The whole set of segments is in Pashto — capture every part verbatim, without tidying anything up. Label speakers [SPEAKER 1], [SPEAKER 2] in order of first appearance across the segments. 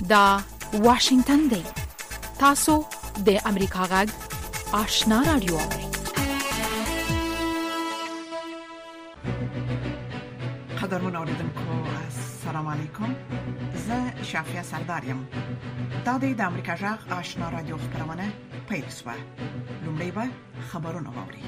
[SPEAKER 1] دا واشنگتن دی. تاسو د امریکا غږ آشنا رادیو اورئ.
[SPEAKER 2] قدرمن اوریدونکو السلام علیکم. زه شافیا سردارم. دا د امریکا غږ آشنا رادیو خبرونه پیل شوه. لومړی به خبرونه واورئ.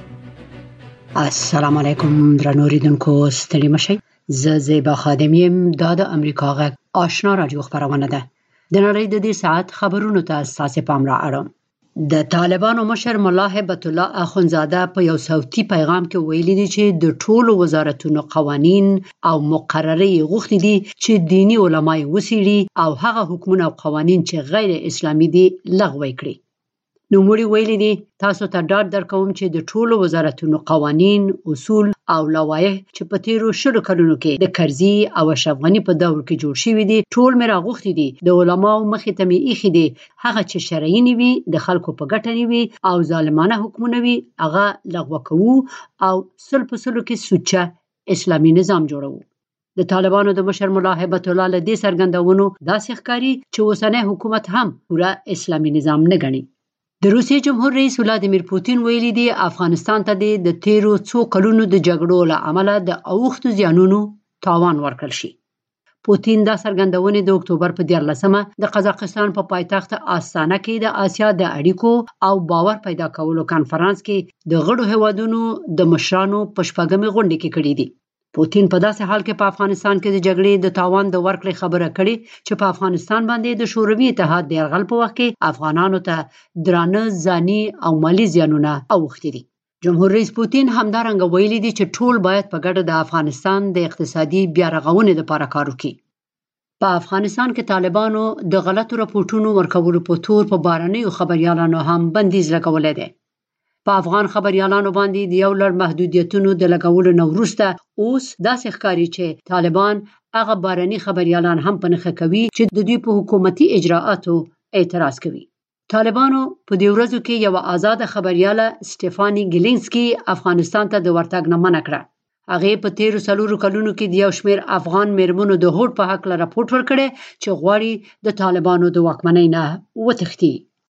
[SPEAKER 3] السلام علیکم درنو اوریدونکو ستړي مشئ. زه زیبا خادم یم. دا د امریکا غږ آشنا رادیو خبرونه ده. د نړۍ د دې ساعت خبرونو ته اساسي پام را اړوم. د طالبانو مشر ملا هیبت الله اخونزاده په یو صوتي پیغام کې ویلي دی چې د ټولو وزارتونو قوانین او مقررې غوښتي دي چې دینی علماء وسیړي او هغه حکومت او قوانین چې غیر اسلامي دي لغوه کړي. نو موږ ویلي دي تاسو ته ډاډ درکوم چې د ټولو وزارتونو قوانین، اصول او لوایح چې په تیرو شلو کلونو کې د کرزي او اشرف غني په دور کې جوړ شوي دي ټول مې راغوښتي دي. د علماو مخې ته مې ایښي دي هغه چې شرعي نه وي، د خلکو په ګټه نه وي او ظالمانه حکمونه وي، هغه لغوه کوو او سل په سلو کې سوچه اسلامي نظام جوړوو. د طالبانو د مشر ملا هیبت الله له دې څرګندونو داسې ښکاري چې اوسنی حکومت هم پوره اسلامي نظام نه ګڼي. د روسیې جمهور رئیس ولادیمیر پوتین ویلي دی افغانستان ته د تیرو څو کلونو د جګړو له امله د اوښتو زیانونو تاوان ورکړل شي. پوتین دا څرګندونې د اکتوبر په دیارلسمه د قزاقستان په پایتخت آستانه کې د آسیا د اړیکو او باور پیدا کولو کانفرنس کې د غړو هیوادونو د مشرانو په شپږمې غونډه کې کړې دي. پوتین په داسې حال کې په افغانستان کې د جګړې د تاوان د ورکړې خبره کړې چې په افغانستان باندې د شوروي اتحاد د یرغل په وخت کې افغانانو ته درانه ځاني او مالی زیانونه اوښتي دي. جمهور رئیس پوتین همدارنګه ویلي دي چې ټول باید په ګډه د افغانستان د اقتصادي بیا رغونې لپاره کار وکړي. په افغانستان کې طالبانو د غلطو راپورټونو ورکولو په تور په بهرنیو خبريالانو هم بندیز لګولی دی. په افغان خبريالانو باندې د یو لړ محدودیتونو د لګولو نه وروسته اوس داسې ښکاري چې طالبان هغه بهرني خبريالان هم په نښه کوي چې د دوی په حکومتي اجراءاتو اعتراض کوي. طالبانو په دې ورځو کې یو آزاد خبرياله سټيفاني ګلینسکي افغانستان ته د ورتګ نه منع کړه. هغه په تیرو څلورو کلونو کې د یو شمېر افغان میرمنو د هوډ په حق لپاره راپورټ ورکړي چې غواړي د طالبانو د واکمنۍ نه وتښتي.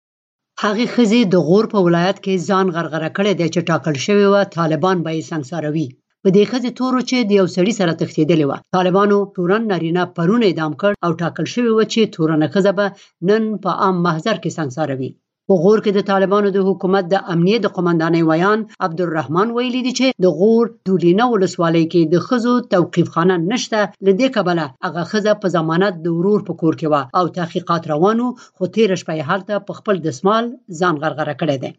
[SPEAKER 3] هغه خزي د غور په ولایت کې ځان غرغره کړی دی چې ټاکل شوی و طالبان به یې سنګساروي. په دې خزي تورو چې د یو سړي سره تښتېدلی و. طالبانو تورن نارینه پرونه اعدام کړ او ټاکل شوی و چې تورنه ښځه به نن په عام محضر کې سنګساروي. په غور کې د طالبانو د حکومت د امنیت د قومندانۍ ویان عبدالرحمن ویلي دی چې د غور دولینه ولسوالۍ کې د ښځو توقیف خانه نشته. له دې کبله هغه ښځه په ضمانت د ورور په کور کې وه او تحقیقات روانو، خو تېره شپه یې هلته په خپل دسمال ځان غرغره کړی دی.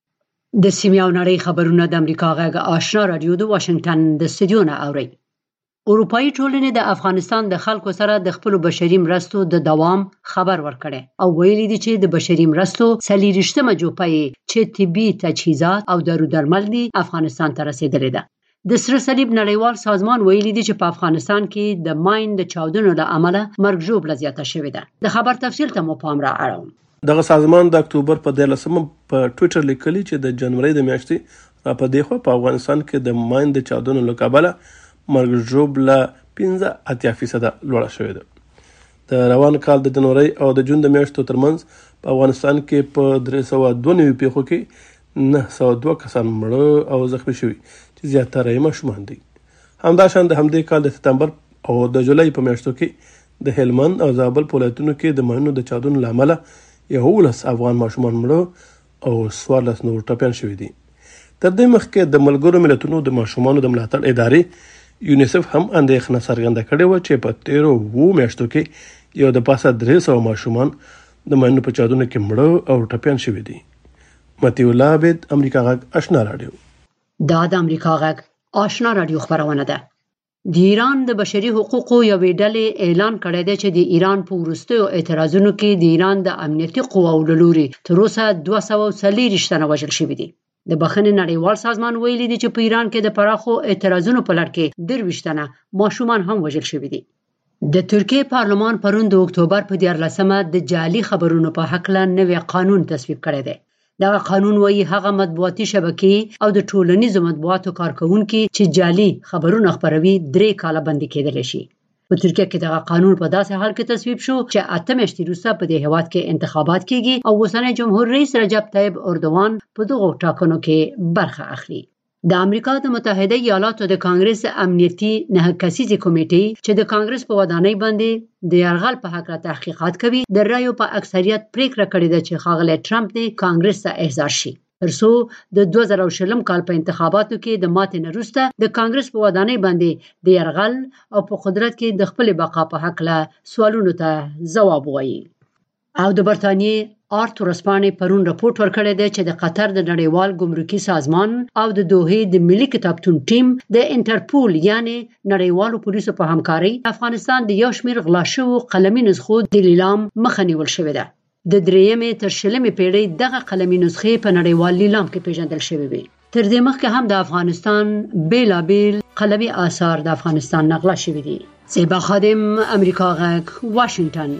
[SPEAKER 3] د سیمې او نړۍ خبرونه د امریکا غږ آشنا رادیو د واشنګټن د استودیو نه اورئ. اروپایي ټولنې د افغانستان د خلکو سره د خپل بشري مرستو د دوام خبر ورکړي او ویلي دي چې د بشري مرستو څلېرویشتمه جوپه چې طبي تجهیزات او دارو درمل دي افغانستان ته رسیدلې ده. د سره صلیب نړیوال سازمان ویلي دی چې په افغانستان کې د ماین د چاودنو له امله مرګ ژوبله زیاته شوې ده. د خبر تفصیل ته مو پام را اړوم.
[SPEAKER 4] دغه سازمان د اکتوبر په دیارلسمه په ټویټر لیکلي چې د جنوري د میاشتې را په دې خوا په افغانستان کې د ماین د چاودنو له کبله مرګ ژوبله پنځه اتیا فیصده لوړه شوې ده. د روان کال د جنوري او د جون د میاشتو ترمنځ په افغانستان کې په درې سوه دوه نوي پیښو کې نه سوه دوه کسان مړه او زخمي شوي چې زیاتره یې ماشومان دي. همداشان د همدې کال د سپتمبر او د جولای په میاشتو کې د هلمند او زابل په ولایتونو کې د ماینونو د چاودنو له امله یولس افغان ماشومان مړه او څوارلس نور ټپیان شوي دي. تر دې مخکې د ملګرو ملتونو د ماشومانو د ملاتړ ادارې یونیسف هم اندېښنه څرګنده کړې وه چې په تیرو اوو میاشتو کې یو د پاسه درې سوه ماشومان د ماینونو په چاودنو کې مړه او ټپیان شوي دي. مطیع الله عابد، امریکا غږ آشنا رادیو.
[SPEAKER 3] دا د امریکا غږ آشنا رادیو خبرونه ده. د ایران د بشري حقوقو یوې ډلې اعلان کړی دی چې د ایران په وروستیو اعتراضونو کې د ایران د امنیتي قواو له لوري تر اوسه دوه سوه څلېرویشت تنه وژل شوي دي. د بخښنې نړیوال سازمان ویلي دی چې په ایران کې د پراخو اعتراضونو په لړ کې درویشت تنه ماشومان هم وژل شوي دي. د ترکیې پارلمان پرون د اکتوبر په دیارلسمه د جعلي خبرونو په هکله نوی قانون تصویب کړی دی. دغه قانون وایي هغه مطبوعاتي شبکې او د ټولنیزو مطبوعاتو کارکونکي چې جعلي خبرونه خپروي درې کاله بندي کېدلی شي. په ترکیه کې دغه قانون په داسې حال کې تصویب شو چې اته میاشتې وروسته په دې هیواد کې انتخابات کیږي او اوسنی جمهور رئیس رجب طیب اردوغان په دغه ټاکنو کې برخه اخلي. د امریکا د متحده ایالاتو د کانګرس امنیتي نه کسیزه کمیټې چې د کانګرس په ودانۍ باندې د یرغل په حق تحقیقات کوي د رایو په اکثریت پریکړه کړې ده چې ښاغلی ټرمپ د کانګرس ته احضار شي ترڅو د دوه زره شلم کال په انتخاباتو کې د ماتې نه وروسته د کانګرس په ودانۍ باندې د یرغل او په قدرت کې د خپل بقا په حق له سوالونو ته ځواب وایي. او د برتانیې آرت ورسپانې پرون راپورټ ورکړی دی چې د قطر د نړیوال ګمرکي سازمان او د دوحې د ملي کتابتون ټیم د انټرپول یعنی نړیوالو پولیسو په همکاري افغانستان د یو شمېر غلا شوو قلمي نسخو د لیلام مخه نیول شوې ده. د درېیمې تر شلمې پیړۍ دغه قلمي نسخې په نړیوال لیلام کې پیژندل شوې وي. تر دې مخکې هم د افغانستان بیلابیل قلمي آثار د افغانستان نغلا شوي دي. زیبا خادم، امریکا غږ، واشنگټن.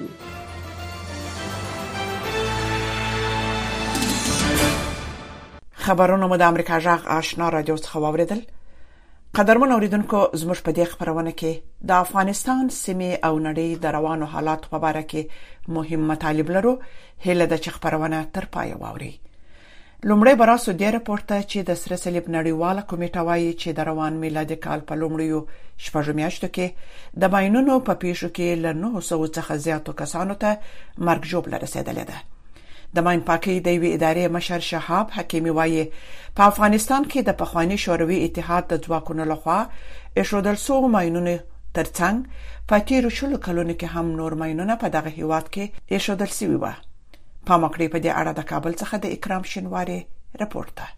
[SPEAKER 2] خبرونه مو د امریکا غږ آشنا رادیو څخه واوریدل. قدرمن اوریدونکو، زموږ په دې خبرونه کې د افغانستان سیمې او نړۍ د روانو حالات په اړه کې مهم مطالب لرو. هله د چ خبرونه تر پای واوري. لومړی براسو د راپورټ چې د سره صلیب نړیواله کمیټه وايي چې د روان میلادي کال په لومړیو شپږ میاشتو کې د ماینونو په پیښو کې له نه سوه څخه زیاتو کسانو ته مرګ ژوبله رسیدلې ده. د ماین پاکي د وی ادارې مشر شهاب حکیمي وايي په افغانستان کې د پخوانی شوروي اتحاد د ځواکونو لخوا اشودل سو ماینونو ترڅنګ په تیرو شلو کلونو کې هم نور ماینونه په دغه هیواد کې اشودل شوي وو. په مکړې په دې اړه د کابل څخه د اکرام شینواری رپورټ ده.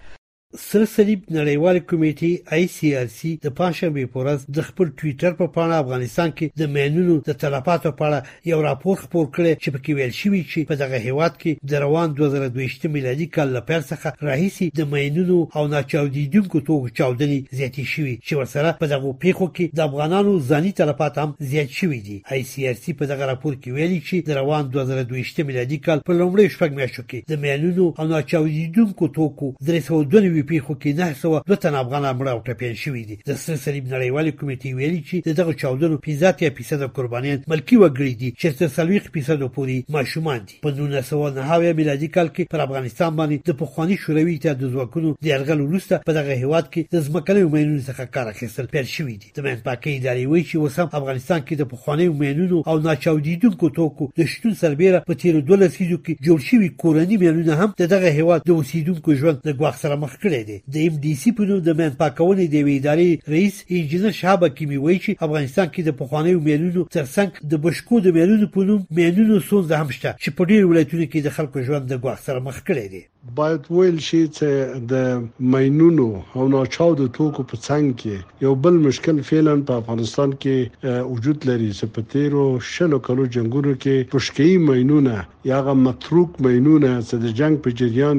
[SPEAKER 5] سره صلیب نړیوال کمیټې آی سی آر سی د پنځشنبه په ورځ د خپل ټوئیټر په پاڼه افغانستان کې د ماینونو د تلفاتو په اړه یو راپور خپور کړی چې پکې ویل شوی چې په دغه هیواد کې د روان دوه زره دوه میلادي کال له پیل څخه راهیسي د ماینونو او ناچاودیدونکو توکو چاودنې زیاتې شوي چې ورسره په دغه پیښو کې د افغانانو ځاني تلفات هم زیات شوي دي. آی سی آر سی په دغه راپور کې ویلي چې د روان دوه زره دوه میلادي کال په لومړي شپږ میاشتو کې د ماینونو او ناچاودیدونکو توکو درې سوه دوه پیښو کې نه سوه دوه تن افغانان مړه او ټپیان شوي دي. د سره صلیب نړیوال کمیټې ویلي چې دغه چاودنو پنځه اتیا فیصد قربانیان ملکي وګړي دي چې تر څلوېښت فیصد پورې ماشومان دي. په نولس سوه نهه میلادي کال کې پر افغانستان باندې د پخواني شوروي اتحاد د ځواکونو د یرغل وروسته په دغه هیواد کې د ځمکنیو ماینونو څخه کار اخیستل پیل شوي دي. د ماین پاکۍ ادارې وایي چې اوس هم افغانستان کې د پخوانیو ماینونو او ناچاودیدونکو توکو د شتون سربیره په تیرو دوه لسیزو کې جوړ شوي کورني ماینونه هم د دغه هیواد د اوسیدونکو ژوند د ګواښ سره مخ کړی دی. د ام ډي سي په نوم د ماین پاکونې د وی ادارې رئیس انجنیر شهاب حکیمي وایي چې افغانستان کې د پخوانیو ماینونو ترڅنګ د بشکو د ماینونو په نوم ماینونو ستونزه هم شته چې په ډېرو ولایتونو کې د خلکو ژوند د ګواښ سره مخ کړی دی.
[SPEAKER 6] باید ویل شي چې د ماینونو او ناچاودو توکو په څنګ کې یو بل مشکل فعلا په افغانستان کې وجود لري چې په تیرو شلو کلو جنگونو کې بشکي ماینونه یا غو متروک ماینونه چې د جنگ په جریان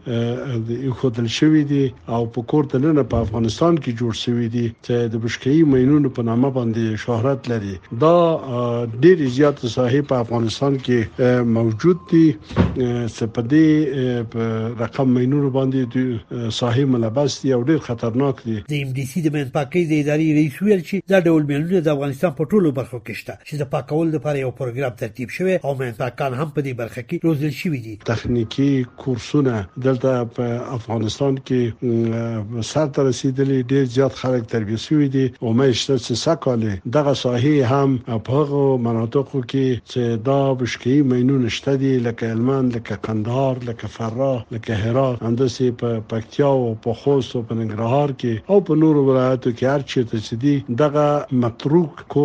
[SPEAKER 6] کې د خودل شوی دي او په کوړه نه په افغانستان کې جوړ شوی دي چې د بشکي ماینونو په نامه باندې شهرت لري. دا ډېر زیات ساحې په افغانستان کې موجود دي چې په دې رقم ماینونو باندې د ساحې ملبس دي او ډېر خطرناک دي.
[SPEAKER 5] د ام ډي سي د ماین پاکۍ د ادارې رئیس ویل چې دا ډول ماینونه د افغانستان په ټولو برخو کې شته چې د پاکولو لپاره یو پروګرام ترتیب شوی او ماین پاکان هم په دې برخه کې روزل شوي دي.
[SPEAKER 6] تخنیکی کورسونه دلته په افغانستان کې سر ته رسیدلي ډېر زیات خلک تربیه شوي دي او مې شته چې سکاله دغه ساحې هم په هغه مناطقو کې چې دا بشکي ماینونه شته دي لکه هلمند، لکه قندهار، لکه فراه، لکه هرات، اندسه په پکتیا او په خوست او په ننګرهار کې او په نورو ولایتو کې هر چیرته چې دي دغه متروک کو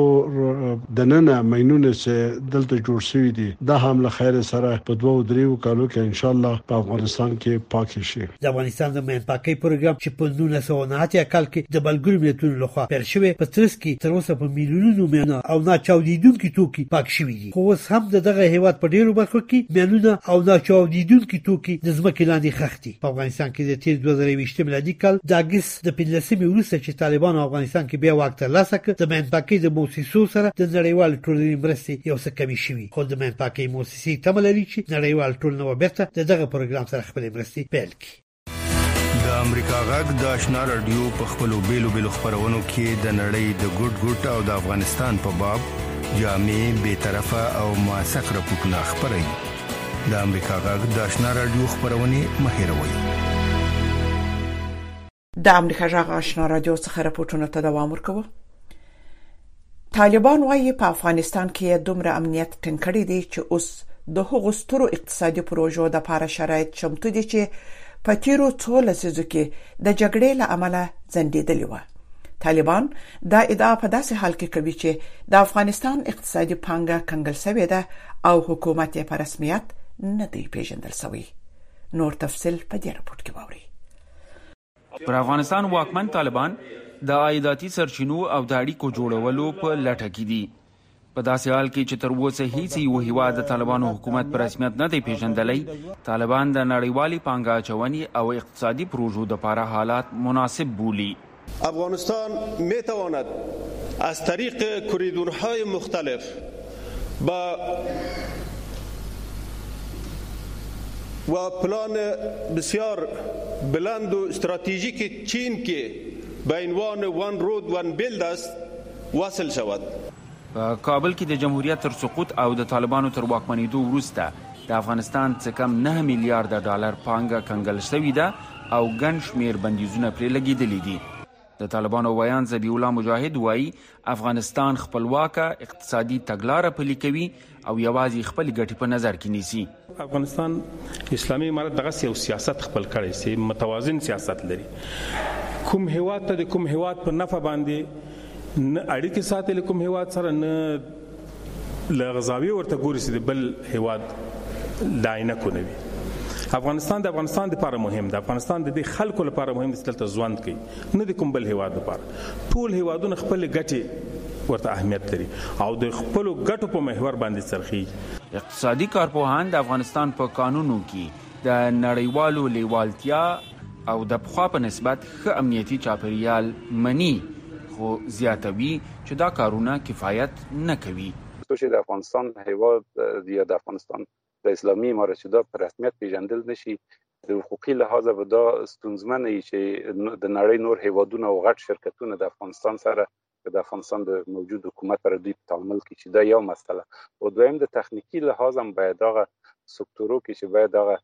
[SPEAKER 6] دننه ماینونه چې دلته جوړ شوي دي دا هم له خیر سره په دوه دریو کالو کې ان شاء الله په افغانستان کې پاک شي.
[SPEAKER 5] د افغانستان د ماین پاکۍ پروګرام چې په نولس سوه نهه اتیا کال کې د بلګرو ملتونو لخوا پیل شوی په ترڅ کې تر اوسه په میلیونونو ماینونه او ناچاودیدونکي توکي پاک شوي دي. خو اوس هم دغه هیواد په ډیرو برخو کې ماینونه او ناچاودیدونکي توکي د ځمکې لاندې خښ دي. په افغانستان کې د تیر دوه زره یوویشت میلادي کال د اګست د پنځلسمې وروسته چې طالبانو افغانستان کې بیا واک ترلاسه کړ د ماین پاکۍ د مؤسسو سره د نړیوال ټولنې مرستې یو څه کمې شوي. خو د ماین پاکۍ مؤسسې تمه لري چې نړیوال ټولنه به بیرته د دغه پروګرام سره خپلې مرستې پیل کړي.
[SPEAKER 7] د امریکا غږ د آشنا رادیو په خپلو بیلو بیلو خبرونو کې د نړۍ د ګډ ګډ او د افغانستان په باب جامع به طرفه او موثق راپورټونه خبري د امریکا غږ د آشنا رادیو خبرونه مهیروي.
[SPEAKER 2] د امریکا غږ آشنا رادیو څخه راپورټونه ته دوام ورکوي. طالبان وايي په افغانستان کې دومره امنیت ټینګ کړی دی چې اوس د هغو سترو اقتصادي پروژو د لپاره شرایط چمتو دي چې په تیرو څو لسیزو کې د جګړې له امله ځنډېدلې وه. طالبان دا ادعا په داسې حال کې کوي چې د افغانستان اقتصادي پانګه کنګل شوې ده او حکومت یې په رسمیت نه دی پیژندل شوی. نور تفصیل په دې راپورټ کې واورئ.
[SPEAKER 8] پر افغانستان واکمن طالبان د عایداتي سرچینو او د اړیکو جوړولو په لټه کې دي. په داسې حال کې چې تر اوسه هیڅ یو هیواد د طالبانو حکومت په رسمیت نه دی پیژندلی، طالبان د نړیوالې پانګه اچونې او اقتصادي پروژو لپاره حالات مناسب بولي.
[SPEAKER 9] افغانستان می تواند از طریق کوریدورهای مختلف با و پلان بسیار بلند و استراتژیک چین که به عنوان وان رود وان بیلد است واصل شود.
[SPEAKER 8] په کابل کې د جمهوریت تر سقوط او د طالبانو تر واکمنېدو وروسته د افغانستان څخه کم نه میلیارډ ډالر پانګه کنګل شوې ده او ګڼ شمېر بندیزونه پرې لګېدلي دي. د طالبانو ویان ذبیح الله مجاهد وایي افغانستان خپلواکه اقتصادي تګلاره پلي کوي او یوازې خپل ګټې په نظر کې نیسي.
[SPEAKER 10] افغانستان اسلامي امارت دغه یو سیاست خپل کړی سي، متوازن سیاست لري. کوم هیواد ته د کوم هیواد په نفع باندې نه اړیکې ساتل، کوم هیواد سره نه لغزاوی ورته ګوري چې بل هیواد داینه کو نوي. افغانستان د افغانستان لپاره مهم ده، افغانستان د دې خلکو لپاره مهم دي چې دلته ژوند کوي، نه د کوم بل هیواد لپاره. ټول هیوادونه خپل ګټې ورته اهمیت لري او د خپل ګټو په محور باندې څرخي.
[SPEAKER 8] اقتصادي کارپوهان د افغانستان په قانونو کې د نړیوالو لیوالتیا او د پخوا په نسبت ښه امنیتي چاپیریال مني، خو زیاتوي چې دا کارونه کفایت نه کوي.
[SPEAKER 11] چې د افغانستان هیواد یا د افغانستان د اسلامي امارت چې دا په رسمیت پیژندل نشي، د حقوقي لحاظه به دا ستونزمن وي چې د نړۍ نور هیوادونه او غټ شرکتونه د افغانستان سره د افغانستان د موجود حکومت سره دوی په تعامل کې چې دا یو مسله. او دویم د تخنیکی لحاظ هم باید هغه سکتورو کې چې باید هغه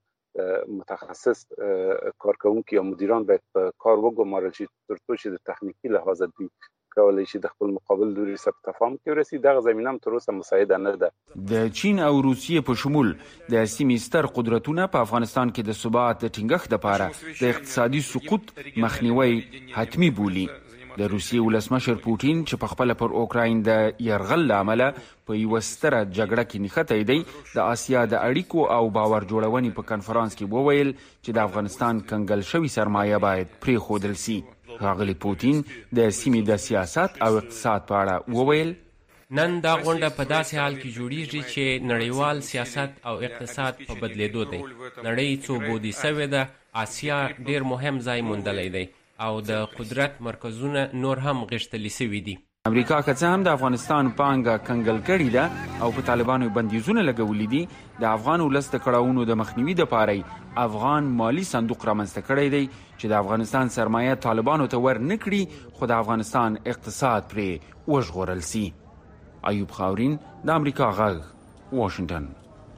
[SPEAKER 11] متخصص کارکونکي او مدیران باید په کار وګمارل شي ترڅو چې د تخنیکی لحاظ دوی کولای شي د خپل مقابل لوري سره تفاهم کې ورسي. دغه زمينه هم تر اوسه مساعده نه ده.
[SPEAKER 8] د چین او روسیې په شمول د سیمې ستر قدرتونه په افغانستان کې د ثبات د ټینګښت لپاره د اقتصادي سقوط مخنیوي حتمی بولي. د روسیې ولسمشر پوټین چې په خپل پر اوکراین د يرغل لامل په یو ستره جګړه کې نښتې دی، د آسیا د اړیکو او باور جوړونې په کنفرانس کې وویل چې د افغانستان کنګل شوی سرمایه باید پرې خودل سي. ښاغلی پوټین د سیمې د سیاست او اقتصاد په اړه وویل
[SPEAKER 12] نن دا غونډه په داسې حال کې جوړیږي چې نړیوال سیاست او اقتصاد په بدلیدو دی. نړۍ څو بودی سوې ده، آسیا ډیر مهم ځای موندلی دی او د قدرت مرکزونه نور هم غښتلي شوي دي.
[SPEAKER 8] امریکا که څه هم د افغانستان پانګه کنګل کړې ده او په طالبانو بندیزونه لګولي دي، د افغان ولس د کړاوونو د مخنیوي لپاره افغان مالی صندوق رامنځته کړی دی چې د افغانستان سرمایه طالبانو ته ور نه کړي، خو د افغانستان اقتصاد پرې وژغورل سي. ایوب خاورین، د امریکا غږ، واشنگټن.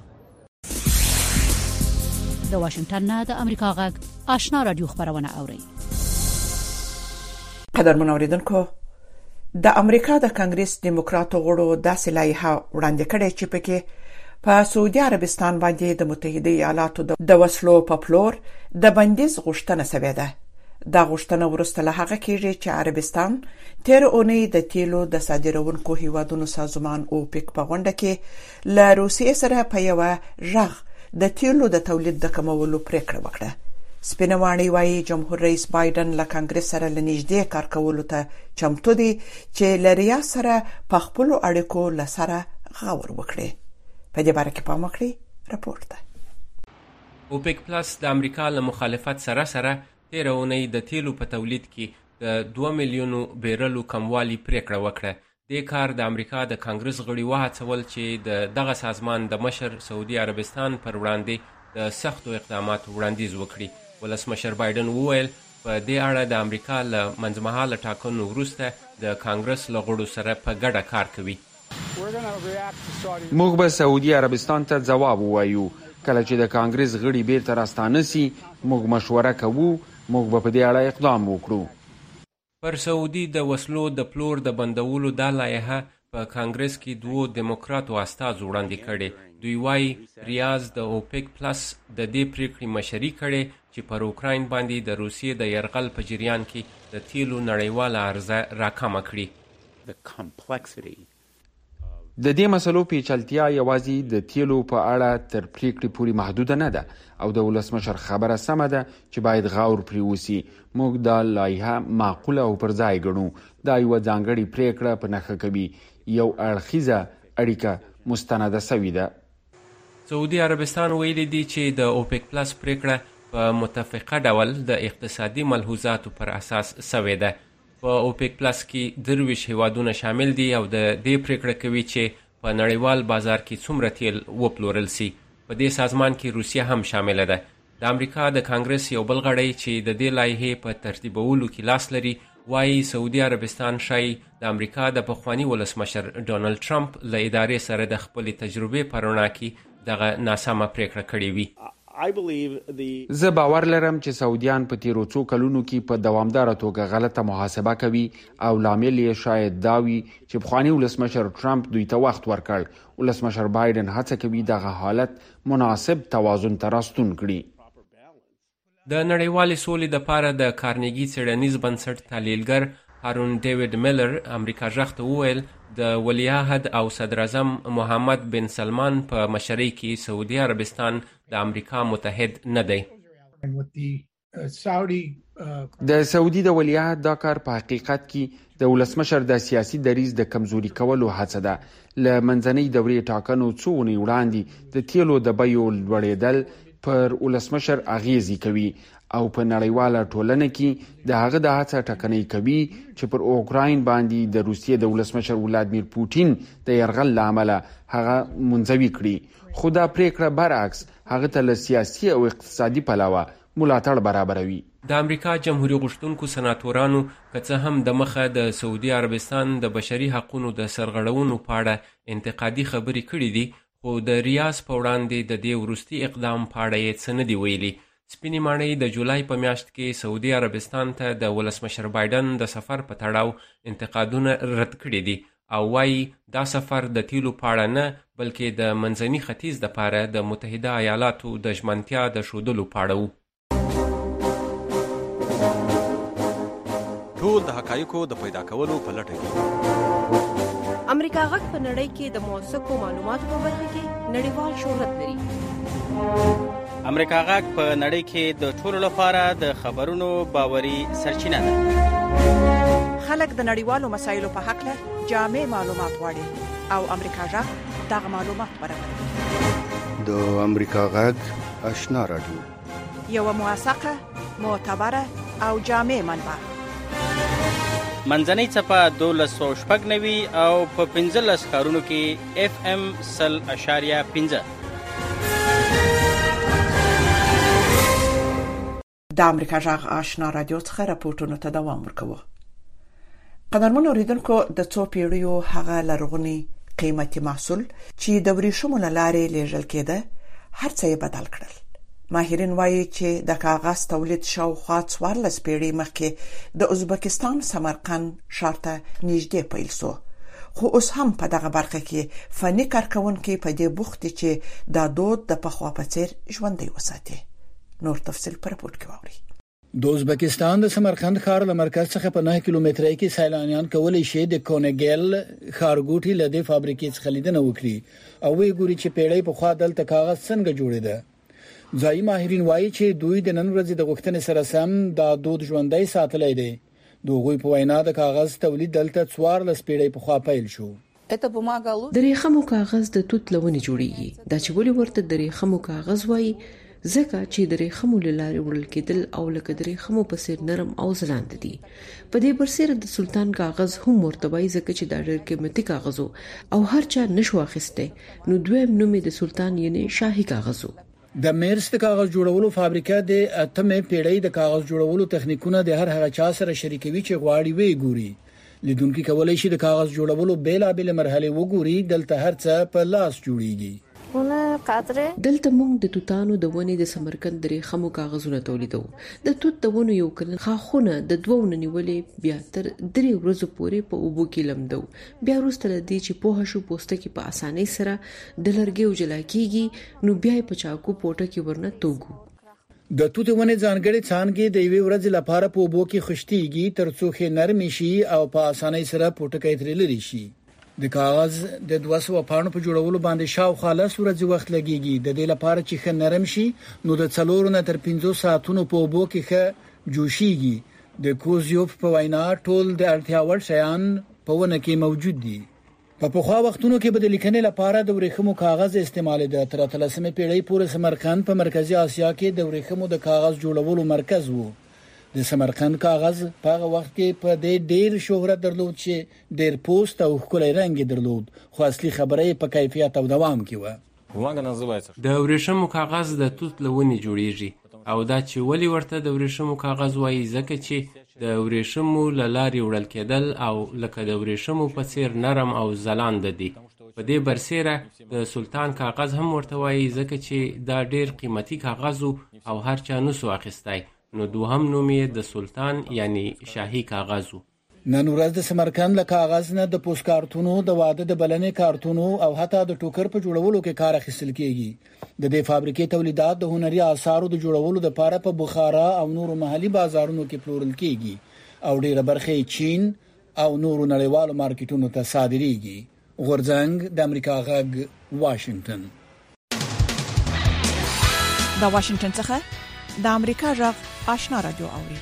[SPEAKER 3] د واشنگټن نه د امریکا غږ آشنا رادیو خبرونه اوري.
[SPEAKER 2] قدرمن اوریدونکو، د امریکا د کانګرس دیموکراتو غړو داسې لایحه وړاندې کړې چې پکې په سعودي عربستان باندې د متحده ایالاتو د وسلو په پلور د بندیز غوښتنه شوې ده. دا غوښتنه وروسته له هغه کېږي چې عربستان تیر اونۍ د تیلو د صادرونکو هیوادونو سازمان اوپک په غونډه کې له روسیې سره په یو ژغ د تیلو د تولید د کمولو پریکړه وکړه. سپینوانی وايي جمهور رئیس بایدن له کانګرس سره لنیږدې کار کولو ته چمتو دی چې لریا سره په خپل اړیکو لسره غور وکړي. په دې باره کې پام وکړئ. راپورټ ده.
[SPEAKER 12] اوپک پلس د امریکا له مخالفت سره سره تیر اونۍ د تیلو په تولید کې د دوه میلیونو بیرلو کموالی پریکړه وکړه. دې کار د امریکا د کانګرس غړي وهڅول چې د دغه سازمان د مشر سعودي عربستان پر وړاندې د سختو اقداماتو وړاندیز وکړي. ولسمشر بایدن وویل په دې اړه د امریکا له منځمهاله ټاکنو وروسته د کانګرس له غړو سره په ګډه کار کوي.
[SPEAKER 8] موږ به سعودي عربستان ته ځواب ووایو. کله چې د کانګرس غړي بیرته راستانه سي موږ مشوره کوو، موږ به په دې اړه اقدام وکړو.
[SPEAKER 12] پر سعودي د وسلو د پلور د بندولو دا لایحه په کانګرس کې دوو دیموکراتو استازو وړاندې کړې. دوی وایي ریاض د اوپیک پلس د دې پریکړې مشري کړې چې پر اوکراین باندې د روسیې د یرغل په جریان کې د تیلو نړیواله عرضه راکمه کړي.
[SPEAKER 8] د دې مسلو پیچلتیا یوازې د تیلو په اړه تر پریکړې پورې محدوده نه ده او د ولسمشر خبره سمه ده چې باید غور پرې وسي. موږ دا لایحه معقوله او پر ځای ګڼو. دا یوه ځانګړې پریکړه په نښه کوي. یو اړخیزه اړیکه مستنده سوې ده.
[SPEAKER 12] سعودي عربستان ویلي دي چې د اوپیک پلس پریکړه په متفقه ډول د اقتصادي ملحوظاتو پر اساس سوې ده. په اوپیک پلس کې درویش هیوادونه شامل دي او د دې پریکړه کوي چې په نړیوال بازار کې څومره تیل وپلورل سي. په دې سازمان کې روسیه هم شامله ده. د امریکا د کانګرس یو بل غړی چې د دې لایحې په ترتیبولو کې لاس لري وایي سعودي عربستان شای د امریکا د پخواني ولسمشر ډونالد ټرمپ له ادارې سره د خپلې تجربې په رڼا کې دغه ناسمه پریکړه کړې وي.
[SPEAKER 8] زه باور لرم چې سعودیان په تیرو څو کلونو کې په دوامداره توګه غلطه محاسبه کوي او لامل یې شاید دا وي چې پخواني ولسمشر ټرمپ دوی ته وخت ورکړ. ولسمشر بایدن هڅه کوي دغه حالت مناسب توازن ته راستون کړي.
[SPEAKER 12] د نړیوالې سولې دپاره د کارنیګي څېړنیز بنسټ تحلیلګر هارون ډیوید میلر امریکا غږ ته وویل د ولیعهد او صدراعظم محمد بن سلمان په مشرۍ کې سعودي عربستان د امریکا متحد نه دی.
[SPEAKER 8] د سعودي د ولیعهد دا کار په حقیقت کې د ولسمشر د سیاسي دریځ د کمزوري کولو هڅه ده. له منځنۍ دورې ټاکنو څو اونۍ وړاندې د تیلو د بیو لوړېدل پر ولسمشر اغیزې کوي او په نړیواله ټولنه کې د هغه د هڅه ټکنۍ کوي چې پر اوکراین باندې د روسیې د ولسمشر ولادیمیر پوتین د یرغل له امله هغه منځوي کړي. خو دا پریکړه برعکس هغه ته له سیاسي او اقتصادي پلوه ملاتړ برابروي.
[SPEAKER 12] د امریکا جمهوریت غوښتونکو سناتورانو که څه هم د مخه د سعودي عربستان د بشري حقوقو د سرغړونو په اړه انتقادي خبرې کړې دي، خو د ریاض په وړاندې د دې وروستي اقدام په اړه یې څه نه دي ویلي. سپینې ماڼۍ د جولای په میاشت کې سعودي عربستان ته د ولسمشر بایدن د سفر په تړاو انتقادونه رد کړي دي او وایي دا سفر د تیلو په اړه نه بلکې د منځني ختیځ دپاره د متحده ایالاتو د ژمنتیا د ښودلو په اړه و.
[SPEAKER 13] ټول د حقایقو د پیدا کولو په لټه کې
[SPEAKER 14] امریکا غږ په نړۍ کې د موثقو معلوماتو په برخه کې نړیوال شهرت لري.
[SPEAKER 15] امریکا غږ په نړۍ کې د ټولو لپاره د خبرونو باوري سرچینه ده.
[SPEAKER 2] خلک د نړیوالو مسایلو په حق له جامع معلومات غواړي او امریکا غږ دغه معلومات برابروي.
[SPEAKER 7] د امریکا غږ آشنا رادیو
[SPEAKER 2] یو موثقه، معتبره او جامع منبع.
[SPEAKER 15] منځنۍ څپه دولس سوه شپږ نوي او په پنځلس ښارونو کې اف ام سل اشاریه پنځه.
[SPEAKER 2] د امریکا غږ آشنا رادیو څخه راپورټونو ته دوام ورکوو. قدرمن اوریدونکو، د څو پیړیو هغه لرغونی قیمتي محصول چې د ورېښمو له لارې لیږل کېده هر څه یې بدل کړل. ماهرین وایي چې د کاغذ تولید شاوخوا څوارلس پیړۍ مخکې د ازبکستان سمرقند ښار ته نږدې پیل شو، خو اوس هم په دغه برخه کې فني کارکوونکي په دې بوخت دي چې دا دود د پخوا په څیر ژوندی وساتي. نور تفصیل پر راپور کې واوري.
[SPEAKER 16] د ازبکستان د سمرقند ښار له مرکز څخه په نه کیلومترۍ کې سیلانیان کولی شي د کونګل ښارګوټي له دې فابریکې څخه لیدنه وکړي او وی ګوري چې پیړۍ په خوا دلته کاغذ څنګه جوړېده. ځایي ماهرین وایي چې دوی د نن ورځې د غوښتنې سره سم دا دود ژوندی ساتلی دی. دوی په وینا د کاغذ تولید دلته څوارلس پیړۍ په خوا پیل شو.
[SPEAKER 17] د ریخمو کاغذ د توت لونې جوړیږي. دا چې ولې ورته د ریخمو کاغذ وایي ځکه چې د ریخمو له لارې وړل کېدل او لکه د ریخمو په څیر نرم او ځلانده دي. په دې برسره د سلطان کاغذ هم ورته وایي ځکه چې دا ډېر قیمتي کاغذ او هر چا نشو اخیستی. نو دویم نوم د سلطان یعنی شاهي کاغذ.
[SPEAKER 16] د میرس د کاغذ جوړولو فابریکه د اتمه پیړۍ د کاغذ جوړولو تخنیکونه د هر هغه چا سره شریکوي چې غواړي وی ګوري. لیدونکو کولای شي د کاغذ جوړولو بیلابل مرحله وګوري. دلته هر څه په لاس جوړیږي.
[SPEAKER 17] دلته موږ د توتانو د ونې د سمرقند درې خمو کاغذونه تولیدو. د توت د ونو یو کلن خاخونه د دوو ننیولې بیا تر درې ورځې پورې په اوبو کې لمدو. بیا وروسته لدی چې په هشو پوستکي په اسانۍ سره د لرګیو جلا کیږي نو بیا په چاکو پوټه کې ورنه توګو.
[SPEAKER 16] د توت ونې ځانګړي څانګې د یوې ورځې لپاره په اوبو کې خشتيږي ترڅو ښه نرم شي او په اسانۍ سره پوټه کې ترې لري شي. د کاغذ د دوه سوه پاڼو په جوړولو باندې شاوخوا لس ورځې وخت لګیږي. د دې لپاره چې ښه نرم شي نو د څلورو نه تر پنځو ساعتونو په اوبو کې ښه جوشيږي. د کوزیوف په وینا ټول د اړتیا وړ شیان په ونه کې موجود دي. په پخوا وختونو کې به د لیکنې لپاره د ورېښمو کاغذ استعمالېده. تر اتلسمې پیړۍ پورې سمرقند په مرکزی اسیا کې د ورېښمو د کاغذ جوړولو مرکز وو. د سمرقند کاغذ په هغه وخت کې په دې ډېر شهرت درلود چې ډېر پوست او ښکلی رنګ درلود، خو اصلي خبره په کیفیت او دوام کې و.
[SPEAKER 12] د ورېښمو کاغذ د توت لونی جوړیږي او دا چې ولی ورته د ورېښمو کاغذ وایي ځکه چې د ورېښمو له لارې وړل کېدل او لکه د ورېښمو په څیر نرم او ځلانده دي. په دې برسېره د سلطان کاغذ هم ورته وایي ځکه چې دا ډېر قیمتي کاغذ او هر چا نسو اخیستی، نو دوهم نوم یې د سلطان یعنی شاهي کاغذ و.
[SPEAKER 16] نن ورځ د سمرقند له کاغذ نه د پوسټ کارتونو، د واده د بلنې کارتونو او حتی د ټوکر په جوړولو کې کار اخیستل کیږي. د دې فابریکې تولیدات د هنري آثارو د جوړولو لپاره په بخارا او نورو محلي بازارونو کې پلورل کیږي او ډیره برخه چین او نورو نړیوالو مارکیټونو ته صادریږي. غورځنګ د امریکا غږ واشنگټن.
[SPEAKER 2] د واشنگټن څخه د امریکا غږ آشنا رادیو اوري.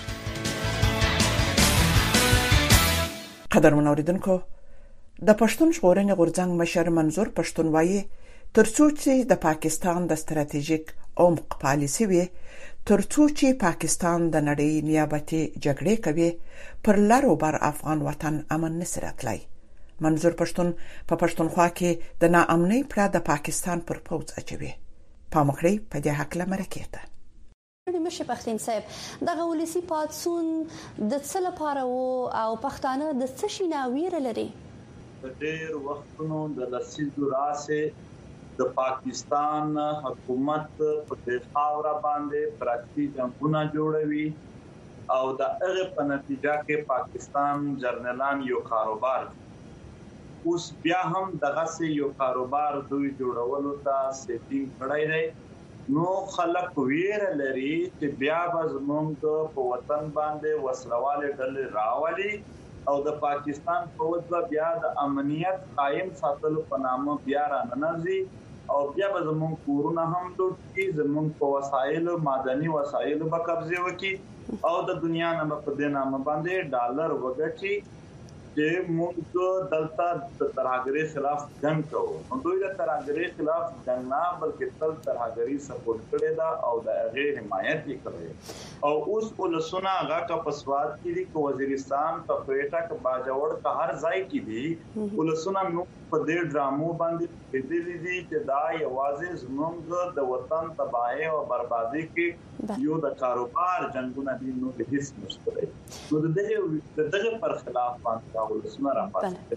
[SPEAKER 2] قدرمن اوریدونکو، د پښتون ژغورنې غورځنګ مشر منظور پښتون وایي ترڅو چې د پاکستان د ستراتیژیک عمق پالیسي وي، ترڅو چې پاکستان د نړۍ نیابتي جګړې کوي، پر لارو بر افغان وطن امن نشي راتلای. منظور پښتون په پښتونخوا کې د ناامنۍ پړه د پاکستان پر پوځ اچوي. پامخړی په دې حق لمرکه ته
[SPEAKER 18] مشه پښتين صاحب دغه ولسی پاتسون د څه لپاره او پښتانه د څه شي ناویر لري؟
[SPEAKER 19] د ډېر وختونو د لسیزو راسه د پاکستان حکومت په دې خاور باندې پراکټي جنگونه جوړوي او د هغه په نتیجه کې پاکستان جرنلان یو کاروبار اوس بیا هم دغه سه یو کاروبار دوی جوړولو ته سیټینګ کړی دی. نو خلک ویر لري چې بیا به زموږ په وطن باندې وسلواله ډلې راولي او د پاکستان فوج بیا د امنیت قائم ساتلو په نامه بیا راننځي او بیا به زموږ کورونه هم لوټي، زموږ په وسایل معدني وسایل به قبضه وکړي او د دنیا نه په دې نامه باندې ډالر وګټي چې موږ دلته د ترهګرۍ خلاف جنگ کوو. نو دوی د ترهګرۍ خلاف جنگ نه بلکې تل ترهګرۍ سپورټ کړي دا او د هغه حمایت یې کوي. او اوس ولسونه هغه کا پسواد کې دي کو وزیرستان په کوټا کې باجوړ کا هر ځای کې دي ولسونه نو په دې ډرامو باندې بدلی دي چې دا یوازې زموږ د وطن تباہي او بربادي کې یو د کاروبار جنگونه دي، نو هیڅ نشته. نو د دې دغه پر خلاف باندې ولسمه را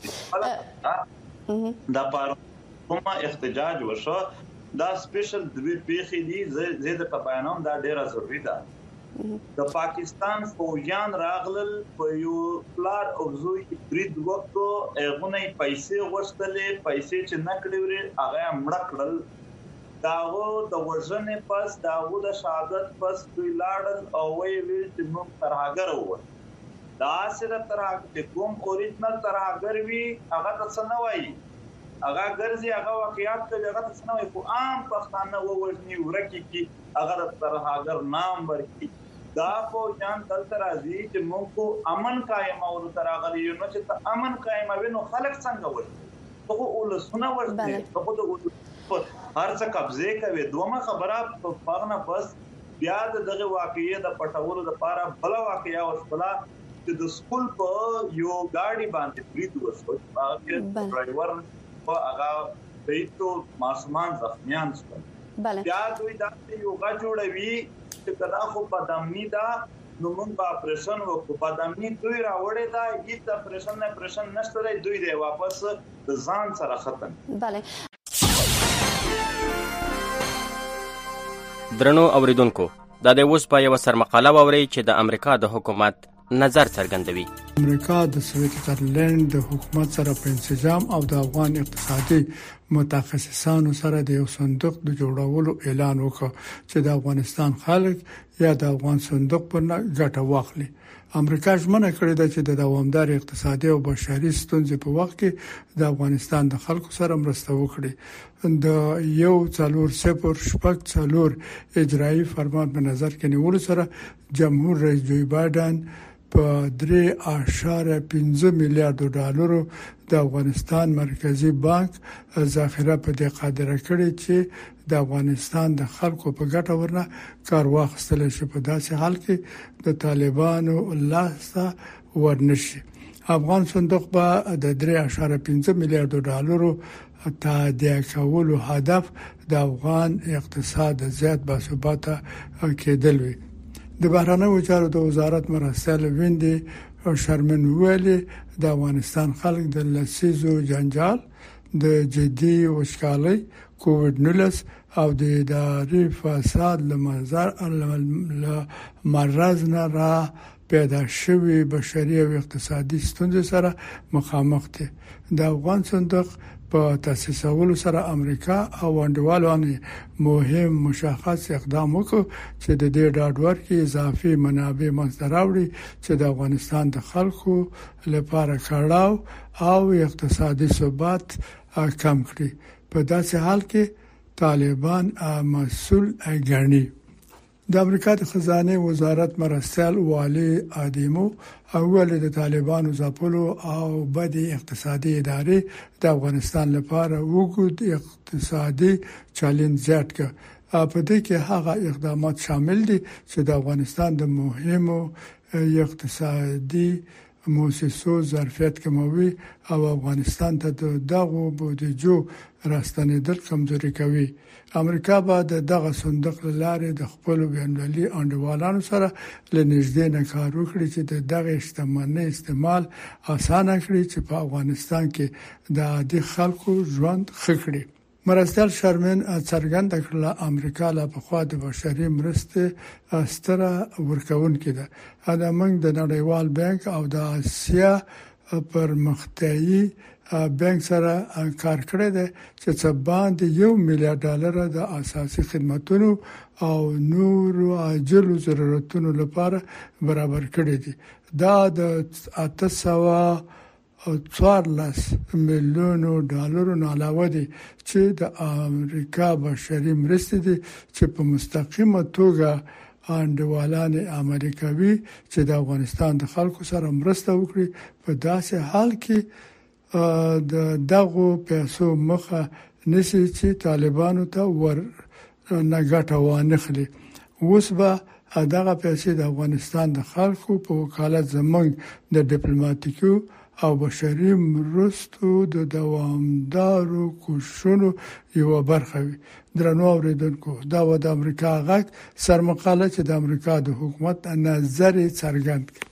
[SPEAKER 19] پاتې دا پر کومه احتجاج وشو دا سپیشل دوی پیخي دي زید په بیانوم دا ډیره ضروری ده. د پاکستان فوجان راغلل په یو پلار او زوی برید وکړو، هغه پیسې ورستلې، پیسې چې نکړې ورې هغه مړ کړل. داغو د وژنې پس داغو د شهادت پس دوی لاړل او وی ویل چې موږ ترهګر وو. دا سره ترهګر کوم اوریجنل ترهګر وی هغه څه نه وایي، هغه ګرځي هغه واقعیت ته هغه څه نه وایي، خو عام پښتانه ووژني ورکی کی هغه ترهګر نام ورکی. دا فوجان دلته راځي چې موږ کو امن قائم او ترغلي نو چې امن قائم وینو خلک څنګه وایي خو ولسونه ورته خو د هر څه قبضه کوي. دومره خبره په پاغنه بس بیا دغه واقعي د پټولو لپاره بل واقعیا وسپلا چې د سکول په یو گاډي باندې برید وشو، هغه ډرایور په هغه بیتو ماسمان زخمیان شول.
[SPEAKER 18] بله
[SPEAKER 19] بیا دوی دا یو غا جوړوي چې کدا خو بدامنی دا نو موږ په اپریشن وکړو بدامنی دوی راوړې دا هیڅ اپریشن نه اپریشن نشته دوی دی واپس ځان سره ختم.
[SPEAKER 18] بله
[SPEAKER 15] درنو اوریدونکو دا د اوس په یو سرمقاله ووري چې د امریکا د حکومت نظر څرګندوي.
[SPEAKER 20] امریکا د سویټزرلند د حکومت سره په انسجام او د افغان اقتصادي متخصصانو سره د یو صندوق د جوړولو اعلان وکړ چې د افغانستان خلک یا د افغان صندوق پر ګټه واخلي. امریکا ژمنه کړې ده چې د دوامدار اقتصادي او بشري ستونزې په وخت کې د افغانستان د خلکو سره مرسته وکړي. د یو څلور صفر شپږ څلور اجرایي فرمان په نظر کې نیول سره جمهور رئیس جو بایدن په درې اعشاریه پنځه میلیارډ ډالرو د افغانستان مرکزی بانک ذخیره په دې قادر کړي چې د افغانستان د خلکو په ګټه ورنه کار واخیستل شي په داسې حال کې د طالبانو لاسته ورنشي. افغان صندوق به د درې اعشاریه پنځه میلیارډ ډالرو تادیه کولو هدف د افغان اقتصاد زیات باثباته کېدل وي. د بهرنیو چارو د وزارت مرستیال ویندي شرمن ویلي د افغانستان خلک د لسیزو جنجال د جدي وشکالۍ کووډ نولس او د اداري فساد لمنظر مرز نه را پیدا شوی بشري او اقتصادي ستونزې سره مخامخ دي. د افغان صندوق په تاسیسولو سره امریکا او انډیوالانو مهم مشخص اقدام وکړ چې د دې ډاډور کې اضافي منابع منځته راوړي چې د افغانستان د خلکو لپاره کړهو او اقتصادي ثبات کم کړي. په داسې حال کې طالبان مسؤل ګڼي. د امریکا د خزانه وزارت مرستیال والي ادیمو اول د طالبانو ځپلو او بدی اقتصادي ادارې د افغانستان لپاره وګړي اقتصادي چیلنج زیات کړ. په دې کې هغه اقدامات شامل دي چې د افغانستان د مهمو اقتصادي موسسو ظرفیت کموي او افغانستان ته دغه بودیجو راستنیدل کمزوري کوي. امریکا به دغه صندوق لاره د خپل بینالمللي انډیوالانو سره لنږدې نه کار وکړي چې دغه شتمنۍ استعمال اسانه کړي چې په افغانستان کې د عادي خلکو ژوند ښه کړي. مرستیال شرمن څرګنده کړه امریکا له پخوا د بشري مرستې ستره ورکوونکې ده. دا موږ د نړیوال بانک او د آسیا پرمختیایي بانک سره کار کړی دی چې څه باندې یو میلیارډ ډالر د اساسي خدماتو او نورو عاجلو ضرورتونو لپاره برابر کړی دی. دا د اته سوه او څوارلس میلیونو ډالرو نه علاوه دي چې د امریکا بشري مرستې دي چې په مستقیمه توګه انډیوالان امریکایي چې د افغانستان د خلکو سره مرسته وکړي. په داسې حال کې د دغه پیسو مخه نشي چې طالبانو ته ور نګټه وانخلي. اوس به دغه پیسې د افغانستان د خلکو په وکالت زمونږ د ډیپلوماټیکو او بشري مرستو د دوامدارو کوششونو یو برخه وي. درنو اوریدونکو دا و د امریکا غږ سرمقاله چې د امریکا د حکومت نظر څرګند کړ.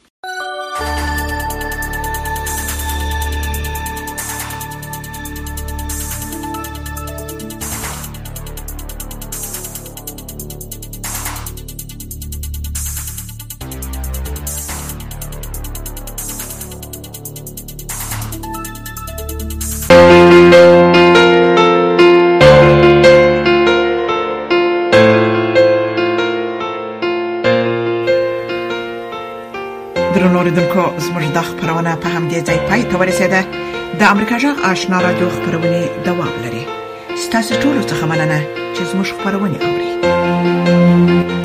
[SPEAKER 2] اوریدونکو زموږ د خبرونه په همدې ځای پای ته ورسېده. د امریکا جغ آشنا رادیو خبرونه دوام لري. ستاسو ټول څه مننه چې زموږ خبرونه اوري.